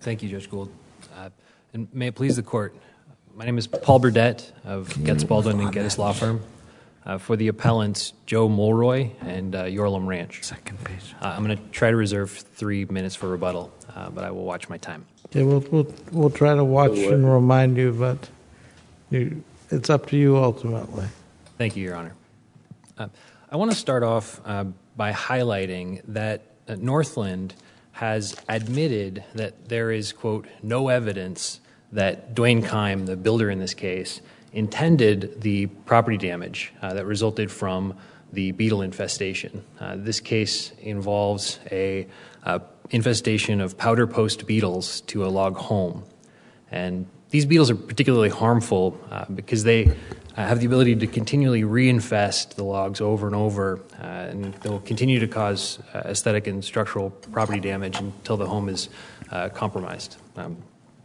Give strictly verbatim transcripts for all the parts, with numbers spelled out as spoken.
Thank you, Judge Gould. Uh, and may it please the Court, my name is Paul Burdett of Getz Baldwin and Geddes Law Firm. Uh, for the appellants, Joe Mulroy and uh, Yorlam Ranch. Second page. Uh, I'm going to try to reserve three minutes for rebuttal, uh, but I will watch my time. Okay, we'll, we'll, we'll try to watch and remind you, but you, it's up to you ultimately. Thank you, Your Honor. Uh, I want to start off uh, by highlighting that uh, Northland has admitted that there is, quote, no evidence that Dwayne Keim, the builder in this case, intended the property damage uh, that resulted from the beetle infestation. Uh, this case involves a uh, infestation of powder post beetles to a log home. And these beetles are particularly harmful uh, because they uh, have the ability to continually reinfest the logs over and over, uh, and they'll continue to cause uh, aesthetic and structural property damage until the home is uh, compromised. Um,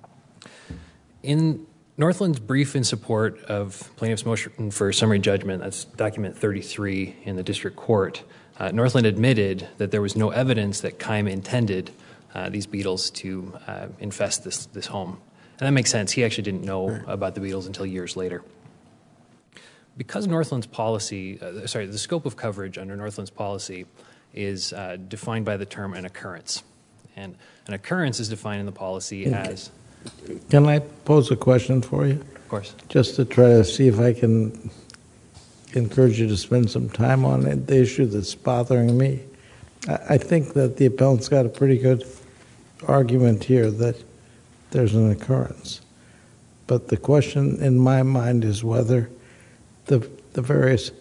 in Northland's brief in support of plaintiff's motion for summary judgment, that's document thirty-three in the district court, uh, Northland admitted that there was no evidence that Keim intended uh, these beetles to uh, infest this, this home. And that makes sense. He actually didn't know about the beetles until years later. Because Northland's policy, uh, sorry, the scope of coverage under Northland's policy is uh, defined by the term an occurrence. And an occurrence is defined in the policy okay. as... Can I pose a question for you? Of course. Just to try to see if I can encourage you to spend some time on it, the issue that's bothering me. I think that the appellant's got a pretty good argument here that there's an occurrence. But the question in my mind is whether the, the various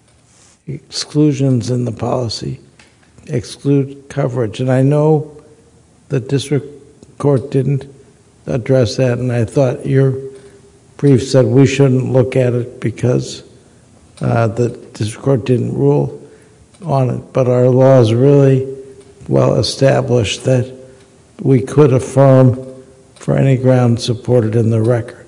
exclusions in the policy exclude coverage. And I know the district court didn't address that, and I thought your brief said we shouldn't look at it because uh, the district court didn't rule on it. But our law is really well established that we could affirm for any ground supported in the record.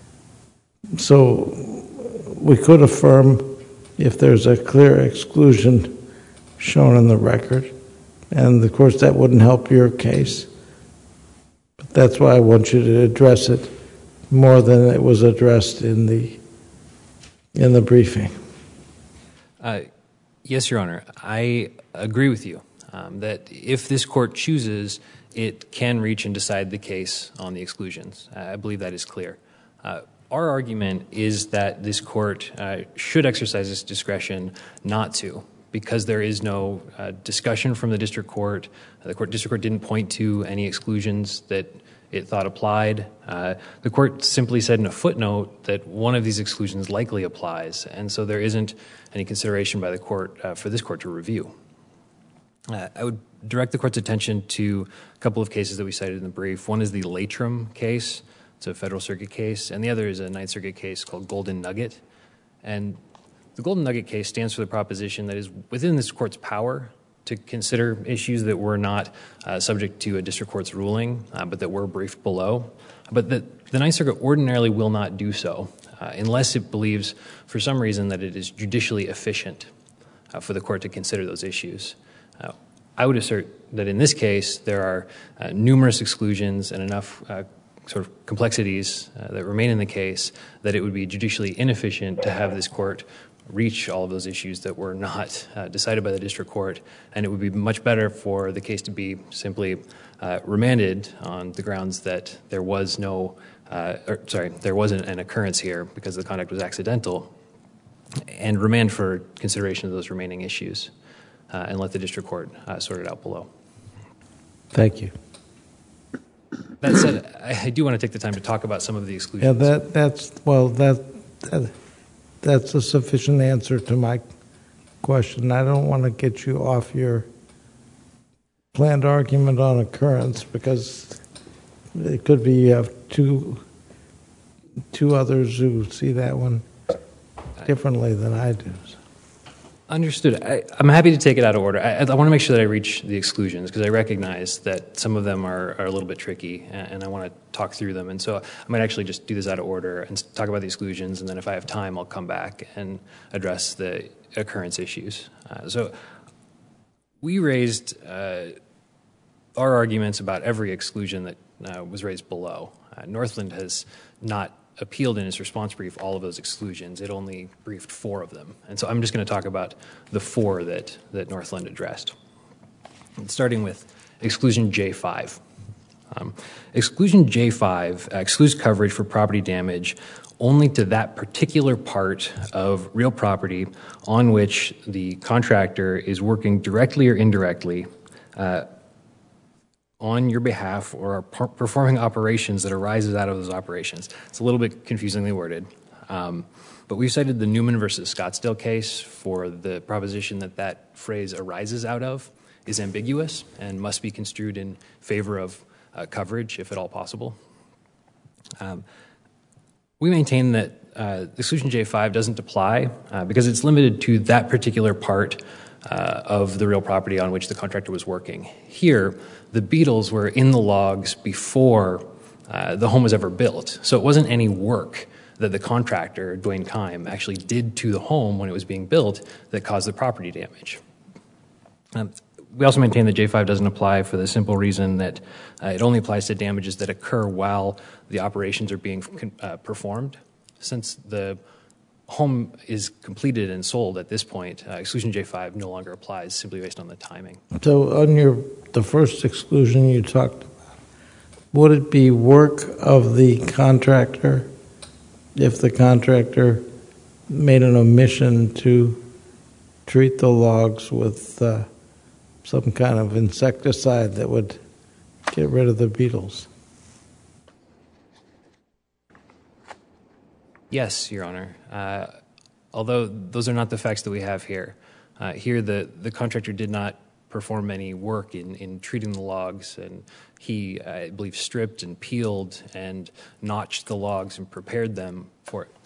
So we could affirm if there's a clear exclusion shown in the record, and of course that wouldn't help your case. But that's why I want you to address it more than it was addressed in the in the briefing. Uh, yes, Your Honor. I agree with you um, that if this court chooses, it can reach and decide the case on the exclusions. I believe that is clear. Uh, our argument is that this court uh, should exercise its discretion not to, because there is no uh, discussion from the district court. The court, district court didn't point to any exclusions that it thought applied. Uh, the court simply said in a footnote that one of these exclusions likely applies, and so there isn't any consideration by the court uh, for this court to review. Uh, I would direct the court's attention to a couple of cases that we cited in the brief. One is the Latrim case. It's a Federal Circuit case, and the other is a Ninth Circuit case called Golden Nugget. And the Golden Nugget case stands for the proposition that is within this court's power to consider issues that were not uh, subject to a district court's ruling, uh, but that were briefed below. But the, the Ninth Circuit ordinarily will not do so uh, unless it believes for some reason that it is judicially efficient uh, for the court to consider those issues. Uh, I would assert that in this case there are uh, numerous exclusions and enough uh, sort of complexities uh, that remain in the case that it would be judicially inefficient to have this court reach all of those issues that were not uh, decided by the district court, and it would be much better for the case to be simply uh, remanded on the grounds that there was no, uh, or, sorry, there wasn't an occurrence here because the conduct was accidental, and remand for consideration of those remaining issues, uh, and let the district court uh, sort it out below. Thank you. That said, I, I do want to take the time to talk about some of the exclusions. Yeah, that that's well, that, that that's a sufficient answer to my question. I don't want to get you off your planned argument on occurrence because it could be you have two two others who see that one differently than I do. Understood. I, I'm happy to take it out of order. I, I want to make sure that I reach the exclusions because I recognize that some of them are, are a little bit tricky, and, and I want to talk through them. And so I might actually just do this out of order and talk about the exclusions, and then if I have time, I'll come back and address the occurrence issues. Uh, so we raised uh, our arguments about every exclusion that uh, was raised below. Uh, Northland has not appealed in its response brief all of those exclusions. It only briefed four of them. And so I'm just going to talk about the four that, that Northland addressed. And starting with exclusion J five. Um, exclusion J five uh, excludes coverage for property damage only to that particular part of real property on which the contractor is working directly or indirectly uh, on your behalf or are per- performing operations that arises out of those operations. It's a little bit confusingly worded, um, but we've cited the Newman versus Scottsdale case for the proposition that that phrase arises out of is ambiguous and must be construed in favor of uh, coverage, if at all possible. Um, we maintain that uh, exclusion J five doesn't apply uh, because it's limited to that particular part uh, of the real property on which the contractor was working. Here, the beetles were in the logs before uh, the home was ever built, so it wasn't any work that the contractor, Dwayne Kime, actually did to the home when it was being built that caused the property damage. Um, we also maintain that J five doesn't apply for the simple reason that uh, it only applies to damages that occur while the operations are being uh, performed. Since the home is completed and sold at this point, uh, exclusion J five no longer applies simply based on the timing. So on your the first exclusion you talked about, would it be work of the contractor if the contractor made an omission to treat the logs with uh, some kind of insecticide that would get rid of the beetles? Yes, Your Honor. Uh, although those are not the facts that we have here. Uh, here, the, the contractor did not perform any work in, in treating the logs, and he, I believe, stripped and peeled and notched the logs and prepared them for it.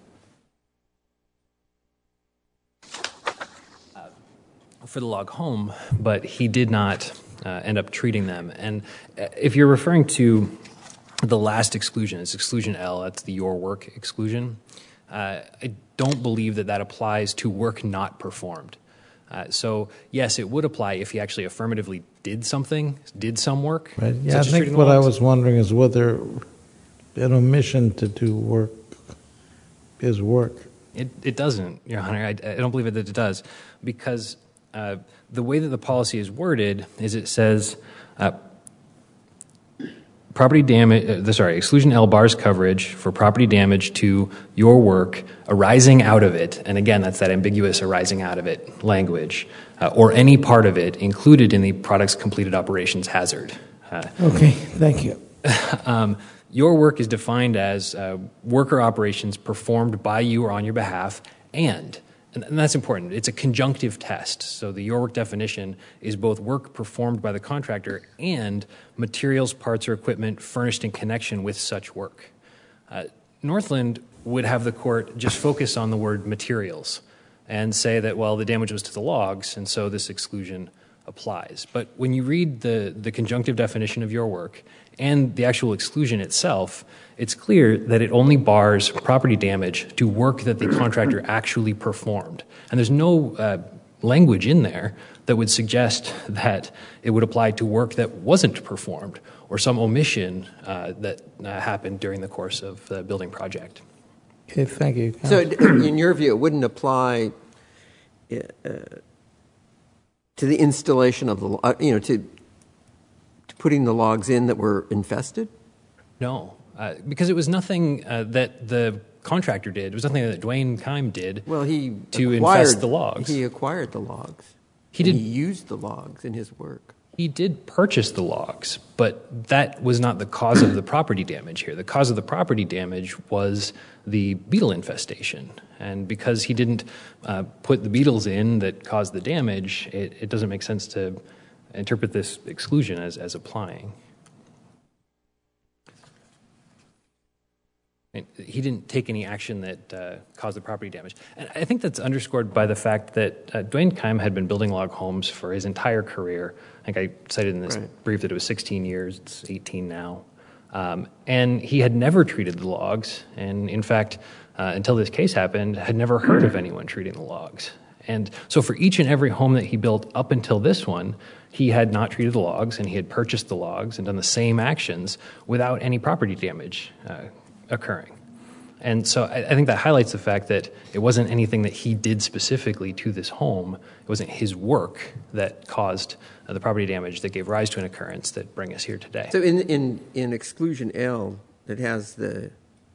for the log home, but he did not uh, end up treating them. And if you're referring to the last exclusion, it's exclusion L, that's the your work exclusion, uh, I don't believe that that applies to work not performed. Uh, so, yes, it would apply if he actually affirmatively did something, did some work. Right. Yeah, I think what I was wondering is whether an omission to do work is work. It, it doesn't, Your Honor. I, I don't believe that it does, because Uh, the way that the policy is worded is it says uh, property damage, uh, sorry, exclusion L bars coverage for property damage to your work arising out of it, and again, that's that ambiguous arising out of it language, uh, or any part of it included in the product's completed operations hazard. Uh, okay, thank you. um, your work is defined as uh, worker operations performed by you or on your behalf, and And that's important. It's a conjunctive test. So the your work definition is both work performed by the contractor and materials, parts, or equipment furnished in connection with such work. Uh, Northland would have the court just focus on the word materials and say that, well, the damage was to the logs, and so this exclusion applies. But when you read the, the conjunctive definition of your work and the actual exclusion itself, it's clear that it only bars property damage to work that the contractor actually performed. And there's no uh, language in there that would suggest that it would apply to work that wasn't performed or some omission uh, that uh, happened during the course of the building project. Okay, thank you. So in your view, it wouldn't apply uh, to the installation of the, uh, you know, to, to putting the logs in that were infested? No. Uh, because it was nothing uh, that the contractor did. It was nothing that Dwayne Kime did well, he to acquired, infest the logs. He acquired the logs. He did. He used the logs in his work. He did purchase the logs, but that was not the cause of the property damage here. The cause of the property damage was the beetle infestation. And because he didn't uh, put the beetles in that caused the damage, it, it doesn't make sense to interpret this exclusion as, as applying. He didn't take any action that uh, caused the property damage. And I think that's underscored by the fact that uh, Dwayne Kime had been building log homes for his entire career. I think I cited in this right. brief that it was sixteen years, it's eighteen now. Um, and he had never treated the logs, and in fact, uh, until this case happened, had never heard of anyone treating the logs. And so for each and every home that he built up until this one, he had not treated the logs, and he had purchased the logs and done the same actions without any property damage uh, occurring. And so I, I think that highlights the fact that it wasn't anything that he did specifically to this home. It wasn't his work that caused uh, the property damage that gave rise to an occurrence that bring us here today. So in, in, in exclusion L, it has the,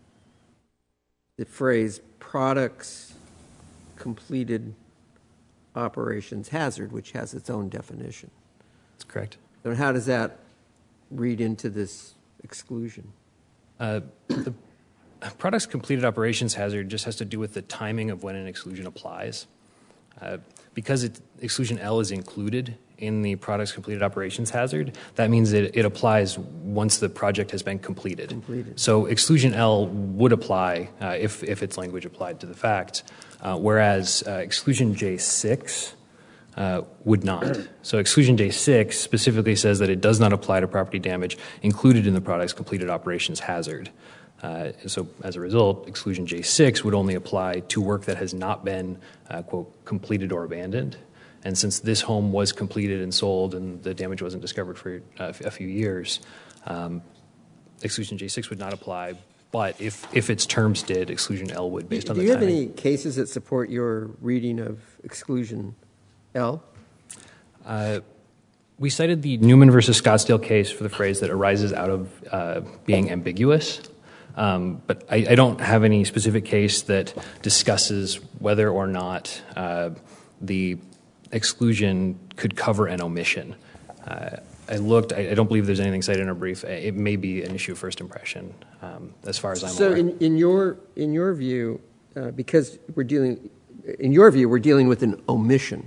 the phrase products completed operations hazard, which has its own definition. That's correct. So how does that read into this exclusion? Uh, the products completed operations hazard just has to do with the timing of when an exclusion applies. Uh, because it, exclusion L is included in the products completed operations hazard, that means that it applies once the project has been completed. Completed. So exclusion L would apply uh, if, if its language applied to the facts, uh, whereas uh, exclusion J six uh, would not. So exclusion J six specifically says that it does not apply to property damage included in the products completed operations hazard. Uh, so as a result, exclusion J six would only apply to work that has not been, uh, quote, completed or abandoned. And since this home was completed and sold and the damage wasn't discovered for uh, a few years, um, exclusion J six would not apply. But if, if its terms did, exclusion L would based on the timing. Do you have any cases that support your reading of exclusion L? Uh, we cited the Newman versus Scottsdale case for the phrase that arises out of uh, being ambiguous. Um, but I, I don't have any specific case that discusses whether or not uh, the exclusion could cover an omission. Uh, I looked. I, I don't believe there's anything cited in our brief. It may be an issue of first impression, um, as far as I'm so aware. So, in, in your in your view, uh, because we're dealing, in your view, we're dealing with an omission,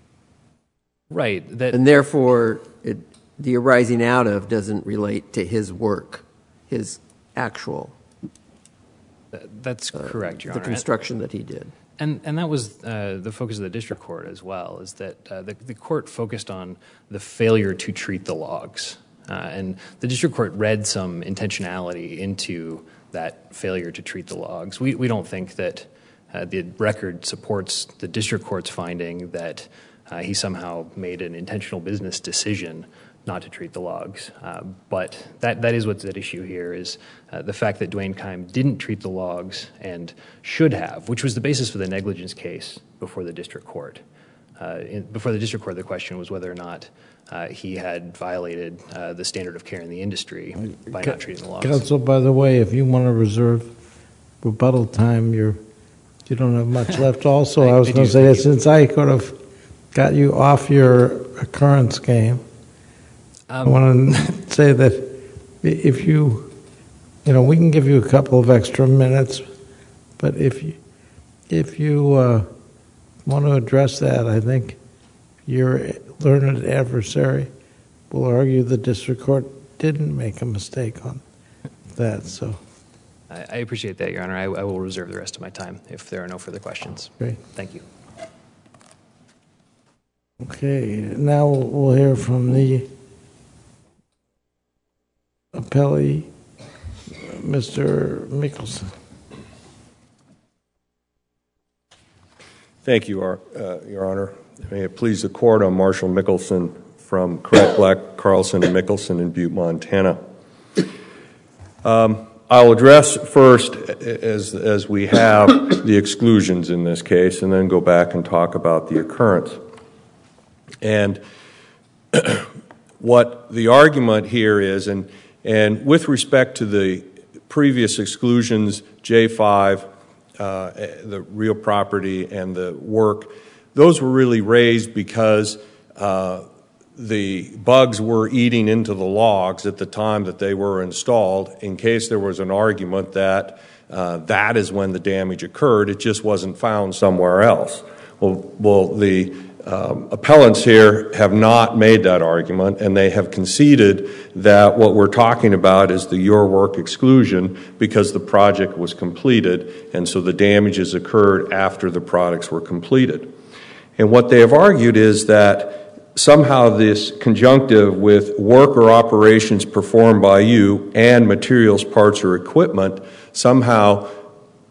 right? That and therefore, it, the arising out of doesn't relate to his work, his actual. That's correct, Your uh, the Honor. The construction that he did. And and that was uh, the focus of the district court as well, is that uh, the, the court focused on the failure to treat the logs. Uh, and the district court read some intentionality into that failure to treat the logs. We, we don't think that uh, the record supports the district court's finding that uh, he somehow made an intentional business decision not to treat the logs. Uh, but that, that is what's at issue here, is uh, the fact that Dwayne Keim didn't treat the logs and should have, which was the basis for the negligence case before the district court. Uh, in, before the district court, the question was whether or not uh, he had violated uh, the standard of care in the industry by not treating the logs. Counsel, by the way, if you want to reserve rebuttal time, you're, you don't have much left. Also, I, I was going to say that since I could have got you off your occurrence game, Um, I want to say that if you, you know, we can give you a couple of extra minutes, but if you, if you uh, want to address that, I think your learned adversary will argue the district court didn't make a mistake on that. So, I, I appreciate that, Your Honor. I, I will reserve the rest of my time if there are no further questions. Great. Thank you. Okay, now we'll hear from the appellee, Mister Mickelson. Thank you, uh, Your Honor. May it please the Court, I'm Marshall Mickelson from Correct Black, Carlson, and Mickelson in Butte, Montana. Um, I'll address first, as, as we have, the exclusions in this case, and then go back and talk about the occurrence. And what the argument here is, and And with respect to the previous exclusions, J five, uh, the real property and the work, those were really raised because uh, the bugs were eating into the logs at the time that they were installed, in case there was an argument that uh, that is when the damage occurred. It just wasn't found somewhere else. Well, well the Um, appellants here have not made that argument, and they have conceded that what we're talking about is the your work exclusion because the project was completed, and so the damages occurred after the products were completed. And what they have argued is that somehow this conjunctive with work or operations performed by you and materials, parts, or equipment somehow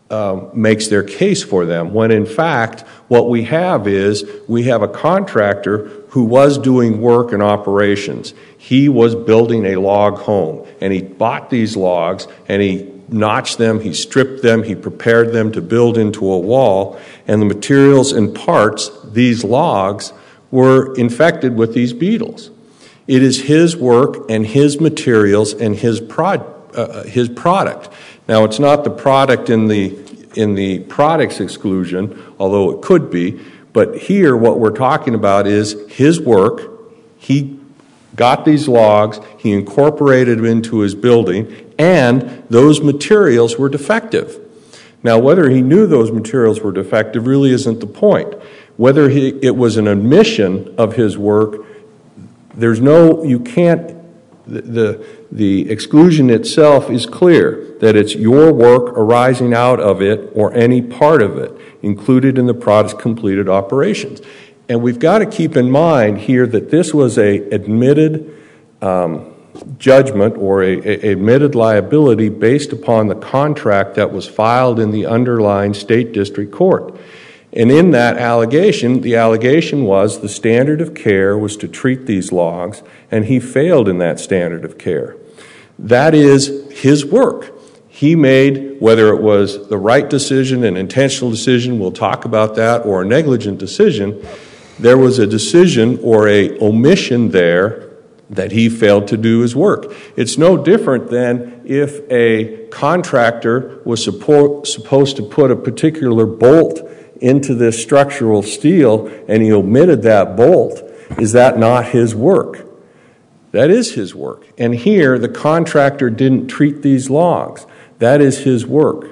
uh, makes their case for them, when in fact what we have is we have a contractor who was doing work and operations. He was building a log home, and he bought these logs, and he notched them, he stripped them, he prepared them to build into a wall, and the materials and parts, these logs, were infected with these beetles. It is his work and his materials and his prod, uh, his product. Now, it's not the product in the in the products exclusion, although it could be, but here what we're talking about is his work. He got these logs, he incorporated them into his building, and those materials were defective. Now, whether he knew those materials were defective really isn't the point. Whether he, it was an admission of his work, there's no, you can't, the, the, the exclusion itself is clear that it's your work arising out of it or any part of it included in the product's completed operations. And we've got to keep in mind here that this was a admitted um, judgment or a, a admitted liability based upon the contract that was filed in the underlying state district court. And in that allegation, the allegation was the standard of care was to treat these logs, and he failed in that standard of care. That is his work. He made, whether it was the right decision, an intentional decision, we'll talk about that, or a negligent decision, there was a decision or a omission there that he failed to do his work. It's no different than if a contractor was suppo- supposed to put a particular bolt into this structural steel and he omitted that bolt. Is that not his work? That is his work. And here, the contractor didn't treat these logs. That is his work.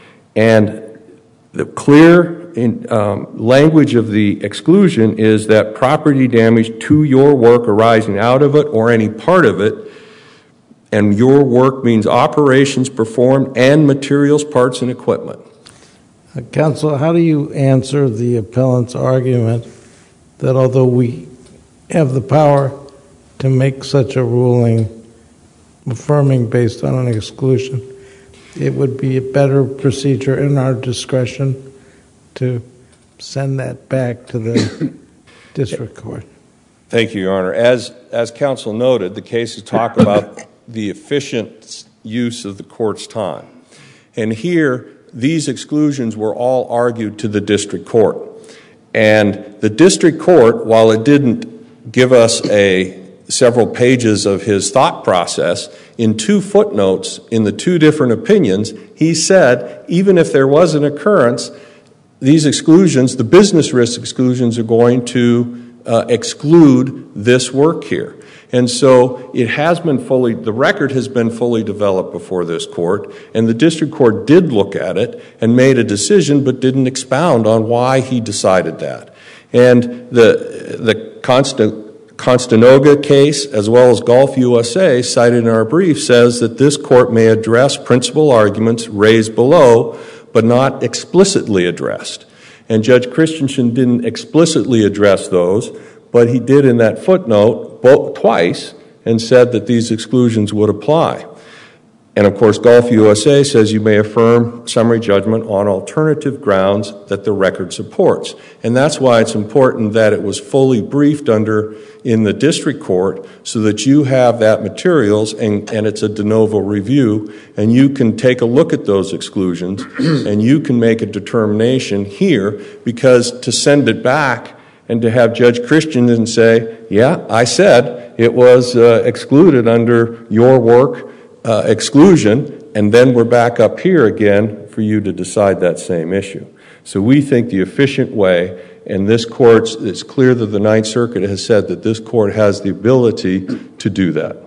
And the clear in, um, language of the exclusion is that property damage to your work arising out of it or any part of it, and your work means operations performed and materials, parts, and equipment. Uh, Counsel, how do you answer the appellant's argument that although we have the power to make such a ruling affirming based on an exclusion, it would be a better procedure in our discretion to send that back to the district court? Thank you, Your Honor. As, as counsel noted, the cases talk about the efficient use of the court's time. And here, these exclusions were all argued to the district court. And the district court, while it didn't give us a several pages of his thought process, in two footnotes in the two different opinions, he said, even if there was an occurrence, these exclusions, the business risk exclusions, are going to uh, exclude this work here. And so it has been fully, the record has been fully developed before this court, and the district court did look at it and made a decision but didn't expound on why he decided that. And the, the constant Constanoga case, as well as Gulf U S A, cited in our brief, says that this court may address principal arguments raised below, but not explicitly addressed. And Judge Christensen didn't explicitly address those, but he did in that footnote both, twice and said that these exclusions would apply. And of course, Gulf U S A says you may affirm summary judgment on alternative grounds that the record supports. And that's why it's important that it was fully briefed under in the district court so that you have that materials and, and it's a de novo review and you can take a look at those exclusions and you can make a determination here, because to send it back and to have Judge Christensen say, yeah, I said it was uh, excluded under your work uh, exclusion, and then we're back up here again for you to decide that same issue. So we think the efficient way, and this court, it's clear that the Ninth Circuit has said that this court has the ability to do that.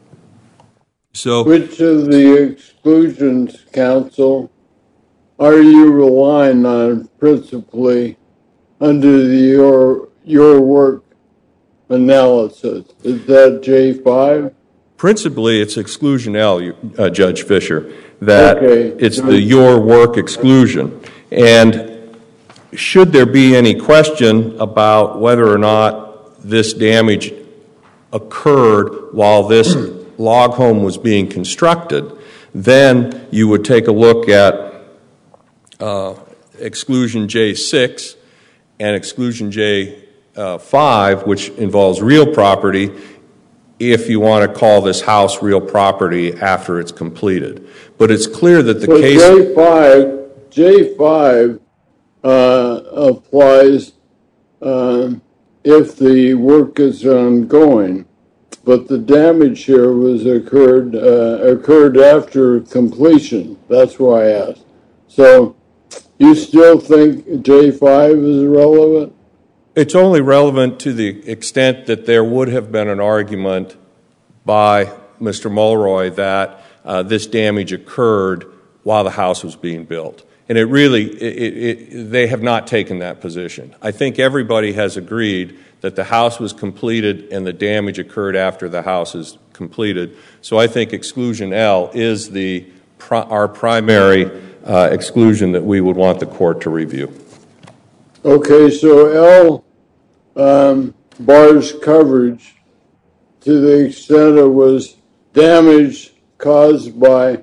So, which of the exclusions, counsel, are you relying on principally under the your your work analysis? Is that J five? Principally, it's exclusion L, uh, Judge Fisher, that okay. It's the your work exclusion. And should there be any question about whether or not this damage occurred while this log home was being constructed, then you would take a look at uh, exclusion J six and exclusion J five, which involves real property, if you want to call this house real property after it's completed. But it's clear that the so case... J five, J five uh, applies uh, if the work is ongoing, but the damage here was occurred uh, occurred after completion. That's why I asked. So you still think J five is relevant? It's only relevant to the extent that there would have been an argument by Mister Mulroy that uh, this damage occurred while the house was being built. And it really, it, it, they have not taken that position. I think everybody has agreed that the house was completed and the damage occurred after the house is completed. So I think exclusion L is the our primary uh, exclusion that we would want the court to review. Okay, so L um, bars coverage to the extent it was damage caused by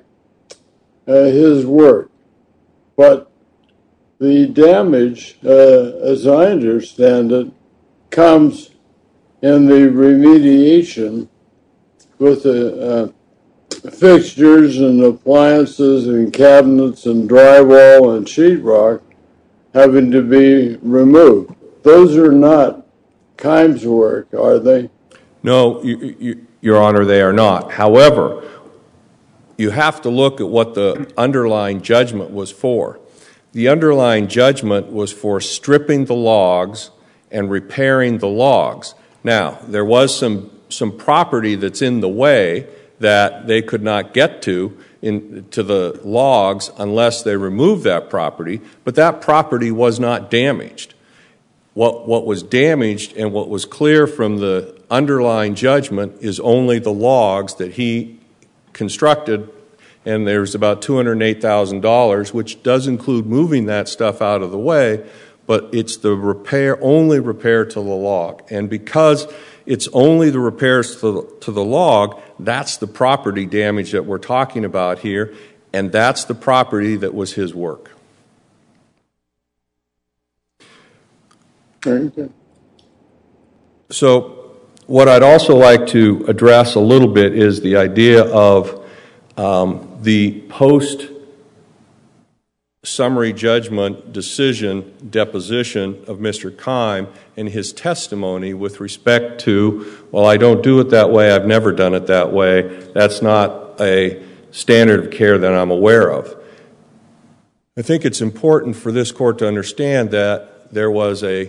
uh, his work. But the damage, uh, as I understand it, comes in the remediation with the uh, fixtures and appliances and cabinets and drywall and sheetrock having to be removed. Those are not Kimes' work, are they? No, you, you, Your Honor, they are not. However, you have to look at what the underlying judgment was for. The underlying judgment was for stripping the logs and repairing the logs. Now, there was some, some property that's in the way that they could not get to in, to the logs unless they removed that property, but that property was not damaged. What, what was damaged and what was clear from the underlying judgment is only the logs that he constructed, and there's about two hundred eight thousand dollars, which does include moving that stuff out of the way, but it's the repair, only repair to the log. And because it's only the repairs to the, to the log, that's the property damage that we're talking about here, and that's the property that was his work. So what I'd also like to address a little bit is the idea of um, the post-summary judgment decision deposition of Mister Kime and his testimony with respect to, well, I don't do it that way, I've never done it that way, that's not a standard of care that I'm aware of. I think it's important for this court to understand that there was a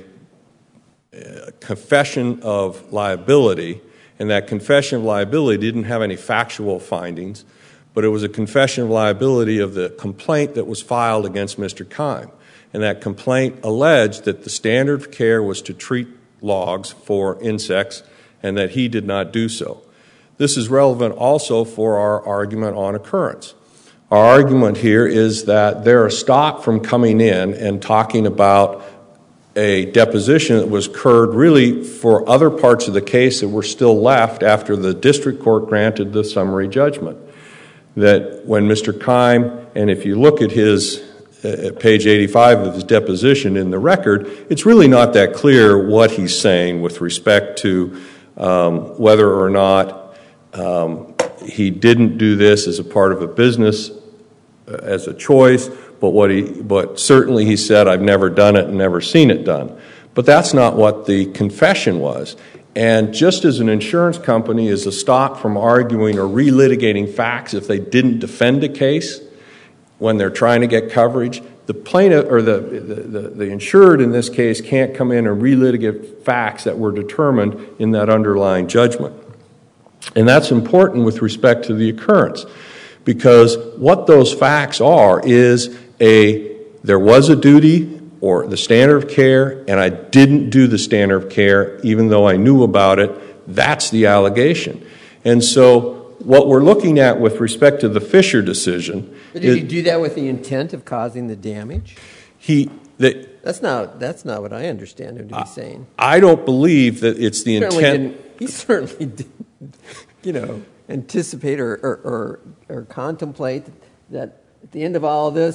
A confession of liability, and that confession of liability didn't have any factual findings, but it was a confession of liability of the complaint that was filed against Mister Kime. And that complaint alleged that the standard of care was to treat logs for insects and that he did not do so. This is relevant also for our argument on occurrence. Our argument here is that they're stopped from coming in and talking about a deposition that was occurred really for other parts of the case that were still left after the district court granted the summary judgment. That when Mister Kime, and if you look at his uh, page eighty-five of his deposition in the record, it's really not that clear what he's saying with respect to um, whether or not um, he didn't do this as a part of a business, uh, as a choice, But, what he, but certainly he said, I've never done it and never seen it done. But that's not what the confession was. And just as an insurance company is stopped from arguing or relitigating facts if they didn't defend a case when they're trying to get coverage, the plaintiff or the, the, the, the insured in this case can't come in and relitigate facts that were determined in that underlying judgment. And that's important with respect to the occurrence, because what those facts are is a there was a duty or the standard of care, and I didn't do the standard of care even though I knew about it. That's the allegation. And so what we're looking at with respect to the Fisher decision... But did is, he do that with the intent of causing the damage? He... The, that's not that's not what I understand him to be I, saying. I don't believe that it's the he intent... He certainly didn't, you know, anticipate or, or, or, or contemplate that at the end of all of this,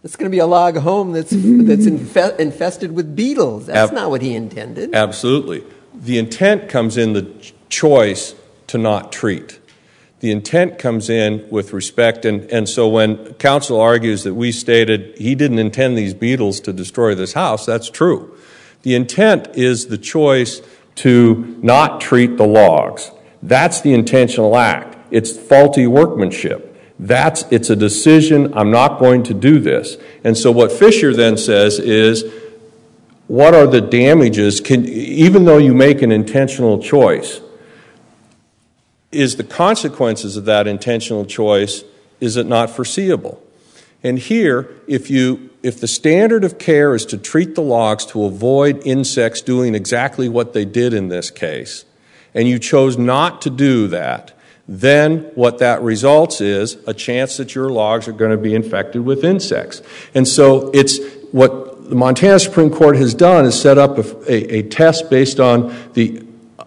It's going to be a log home that's that's infe- infested with beetles. That's Ab- not what he intended. Absolutely. The intent comes in the choice to not treat. The intent comes in with respect, and, and so when counsel argues that we stated he didn't intend these beetles to destroy this house, that's true. The intent is the choice to not treat the logs. That's the intentional act. It's faulty workmanship. That's, it's a decision, I'm not going to do this. And so what Fisher then says is, what are the damages, can, even though you make an intentional choice, is the consequences of that intentional choice, is it not foreseeable? And here, if you, if the standard of care is to treat the logs to avoid insects doing exactly what they did in this case, and you chose not to do that, then what that results is a chance that your logs are going to be infected with insects. And so it's what the Montana Supreme Court has done is set up a, a, a test based on the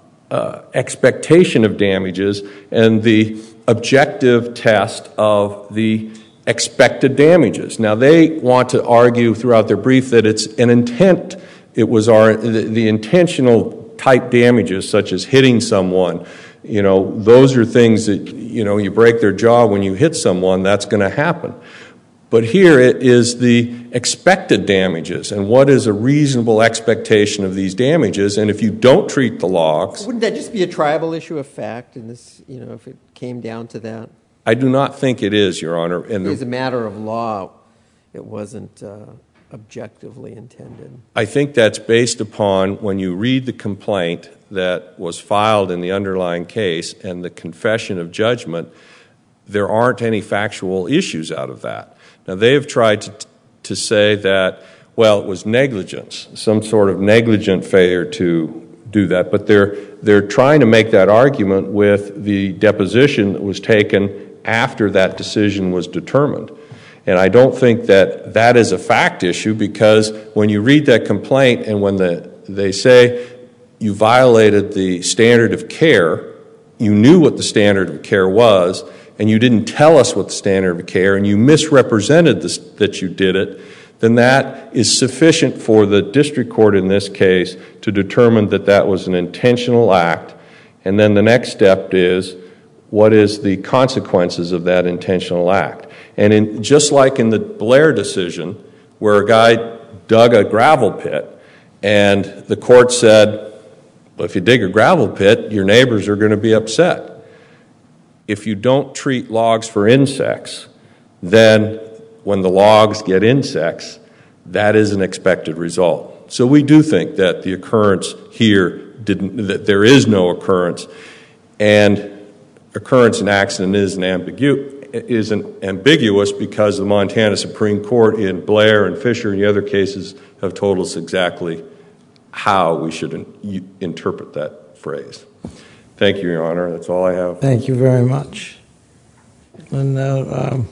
uh, expectation of damages and the objective test of the expected damages. Now, they want to argue throughout their brief that it's an intent, it was our the, the intentional type damages, such as hitting someone. You know, those are things that, you know, you break their jaw when you hit someone, that's going to happen. But here it is the expected damages, and what is a reasonable expectation of these damages, and if you don't treat the logs... Wouldn't that just be a tribal issue of fact, in this, you know, if it came down to that? I do not think it is, Your Honor. And as a matter of law, it wasn't uh, objectively intended. I think that's based upon when you read the complaint that was filed in the underlying case and the confession of judgment, there aren't any factual issues out of that. Now, they have tried to, to say that, well, it was negligence, some sort of negligent failure to do that, but they're, they're trying to make that argument with the deposition that was taken after that decision was determined. And I don't think that that is a fact issue, because when you read that complaint and when the, they say you violated the standard of care, you knew what the standard of care was, and you didn't tell us what the standard of care, and you misrepresented this, that you did it, then that is sufficient for the district court in this case to determine that that was an intentional act. And then the next step is, what is the consequences of that intentional act? And in, just like in the Blair decision, where a guy dug a gravel pit, and the court said, well, if you dig a gravel pit, your neighbors are going to be upset. If you don't treat logs for insects, then when the logs get insects, that is an expected result. So we do think that the occurrence here didn't, that there is no occurrence, and occurrence in accident is an ambigu- is an ambiguous because the Montana Supreme Court in Blair and Fisher and the other cases have told us exactly how we should in, interpret that phrase. Thank you, Your Honor. That's all I have. Thank you very much. And now, um,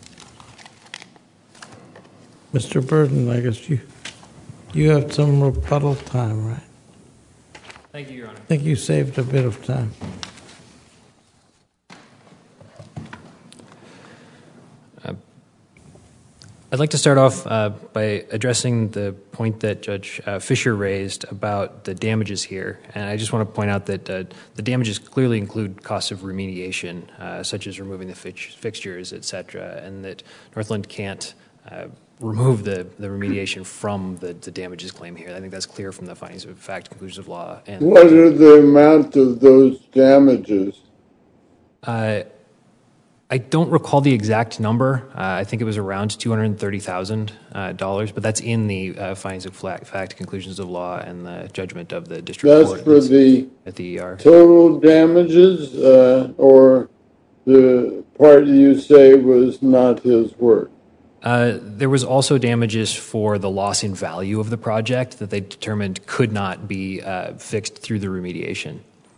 Mister Burden, I guess you you have some rebuttal time, right? Thank you, Your Honor. I think you saved a bit of time. I'd like to start off uh, by addressing the point that Judge uh, Fisher raised about the damages here. And I just want to point out that uh, the damages clearly include costs of remediation, uh, such as removing the fix- fixtures, et cetera, and that Northland can't uh, remove the, the remediation from the, the damages claim here. I think that's clear from the findings of fact, conclusions of law. And what are the amount of those damages? Uh, I don't recall the exact number. Uh, I think it was around two hundred thirty thousand dollars, uh, but that's in the uh, findings of fact, conclusions of law, and the judgment of the district that's court. That's for the at the E R. Total damages, uh, or the part you say was not his work? Uh, there was also damages for the loss in value of the project that they determined could not be uh, fixed through the remediation.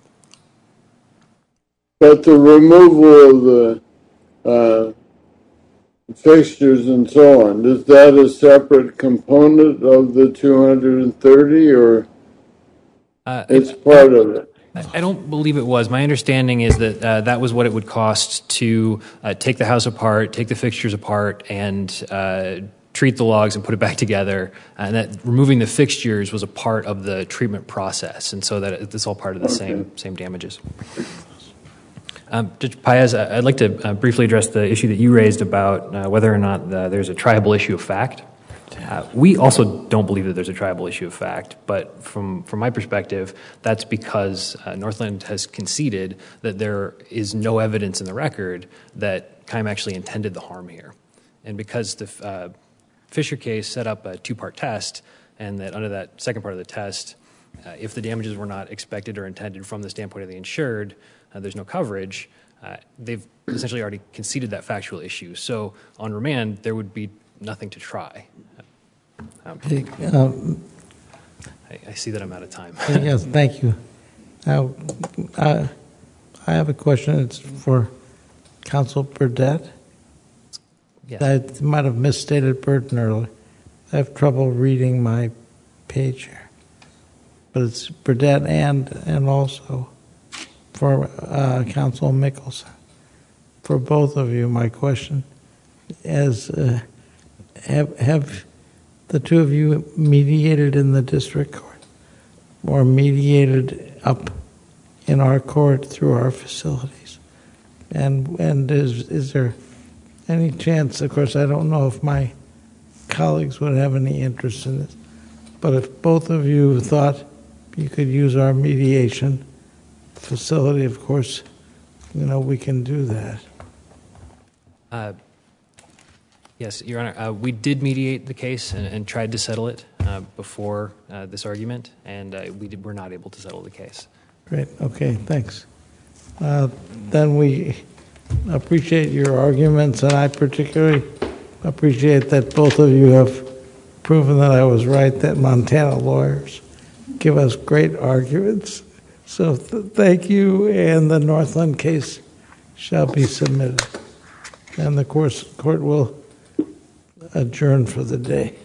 But the removal of the Uh, fixtures and so on, is that a separate component of the two hundred thirty, or uh, it's part of it? I don't believe it was. My understanding is that uh, that was what it would cost to uh, take the house apart, take the fixtures apart, and uh, treat the logs and put it back together, and that removing the fixtures was a part of the treatment process, and so that it's all part of the same same damages. Um, Judge Paez, I'd like to uh, briefly address the issue that you raised about uh, whether or not the, there's a triable issue of fact. Uh, we also don't believe that there's a triable issue of fact, but from, from my perspective, that's because uh, Northland has conceded that there is no evidence in the record that Keim actually intended the harm here. And because the uh, Fisher case set up a two-part test, and that under that second part of the test, uh, if the damages were not expected or intended from the standpoint of the insured, uh, there's no coverage, uh, they've essentially already conceded that factual issue. So on remand, there would be nothing to try. Um, Um, I, I see that I'm out of time. Yes, thank you. Now, uh, I have a question. It's for Counsel Burdett. Yes. I might have misstated Burton earlier. I have trouble reading my page here. But it's Burdett and and also for uh, Counsel Mickelson. For both of you, my question is, uh, have, have the two of you mediated in the district court or mediated up in our court through our facilities? And and is is there any chance, of course, I don't know if my colleagues would have any interest in this, but if both of you thought you could use our mediation facility, of course, you know, we can do that. Uh, yes, Your Honor, uh, we did mediate the case and, and tried to settle it uh, before uh, this argument, and uh, we did, were not able to settle the case. Great. Okay, thanks. Uh, then we appreciate your arguments, and I particularly appreciate that both of you have proven that I was right, that Montana lawyers give us great arguments. So th- thank you, and the Northland case shall be submitted. And the course, court will adjourn for the day.